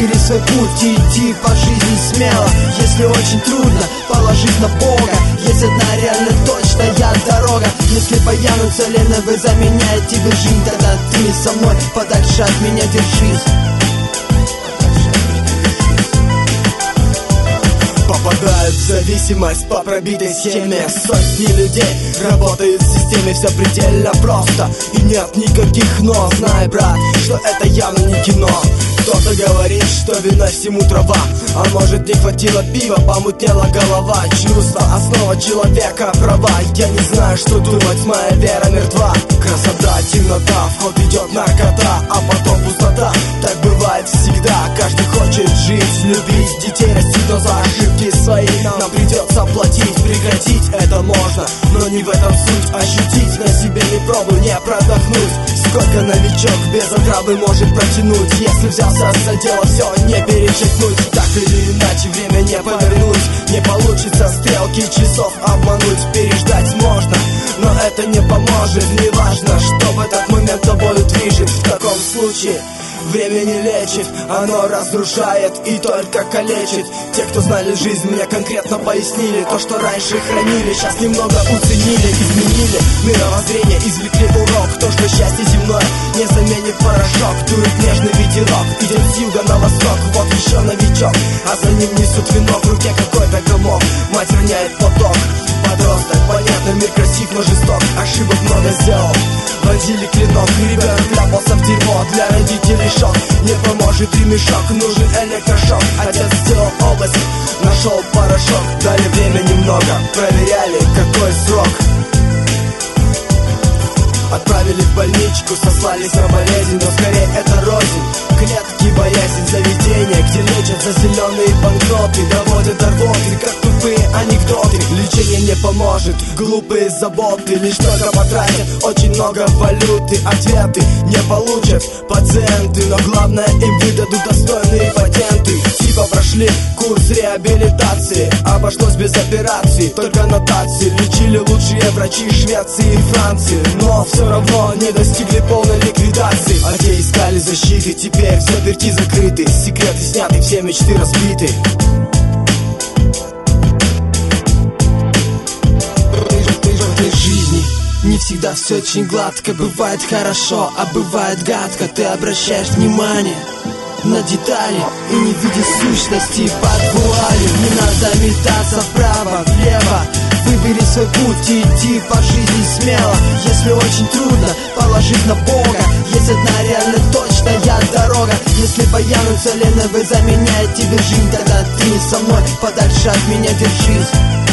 Выбери свой путь и иди по жизни смело. Если очень трудно, положись на Бога. Есть одна реально точная дорога. Если появятся ленивые, заменяет тебе жизнь, тогда ты не со мной, подальше от меня держись. Попадают в зависимость по пробитой схеме. Сотни людей работают в системе, все предельно просто и нет никаких но. Знай, брат, что это явно не кино. Кто-то говорит, что вина всему трава, а может не хватило пива, помутнела голова. Чувство — основа человека, права. Я не знаю, что думать, моя вера мертва. Красота, темнота, в ход идет наркота, а потом пустота. Так бывает всегда, каждый хочет жить, любить, детей растить, но за ошибки свои нам придется платить. Прекратить это можно, но не в этом суть. Ощутить на себе не пробуй, не продохнуть. Сколько новичок без отравы может протянуть? Если взялся за дело, все не перечеркнуть. Так или иначе время не повернуть. Не получится стрелки часов обмануть. Переждать можно, но это не поможет. Неважно, что в этот момент тобою движет. В таком случае время не лечит, оно разрушает и только калечит. Те, кто знали жизнь, мне конкретно пояснили. То, что раньше хранили, сейчас немного уценили. Изменили мировоззрение, извлекли урок. То, что счастье земное не заменит порошок. Дует нежный ветерок, идет с юга на восток. Вот еще новичок, а за ним несут венок. В руке какой-то комок, мать роняет поток. Подросток, понятно, мир красив, но жесток. Ошибок много сделал, вонзили клинок. Ребенок вляпался в дерьмо, для родителей шок. Не поможет ремешок, нужен электрошок. Отец сделал обыск, нашел порошок. Дали время немного, проверяли, какой срок. Отправили в больничку, сослались на болезнь, но скорее это рознь. Клетки, боязнь, заведения, где лечат за зеленые банкноты. Доводят до рвоты, как тупые анекдоты. Лечение не поможет, глупые заботы. Лишь только потратят очень много валюты. Ответы не получат пациенты, но главное, им выдадут достойные патенты. Типа прошли курс реабилитации, обошлось без операций, только нотации. Лечили лучшие врачи Швеции и Франции, но все равно не достигли полной ликвидации. А те искали защиты, теперь все дырки закрыты. Секреты сняты, все мечты разбиты. В жизни не всегда все очень гладко. Бывает хорошо, а бывает гадко. Ты обращаешь внимание на детали и не видишь сущности под вуалью. Не надо метаться вправо, влево. Выбери свой путь и иди по жизни смело. Если очень трудно, положись на Бога. Есть одна реально точная дорога. Если появятся ленивые, заменяет тебе жизнь, тогда ты не со мной, подальше от меня держись.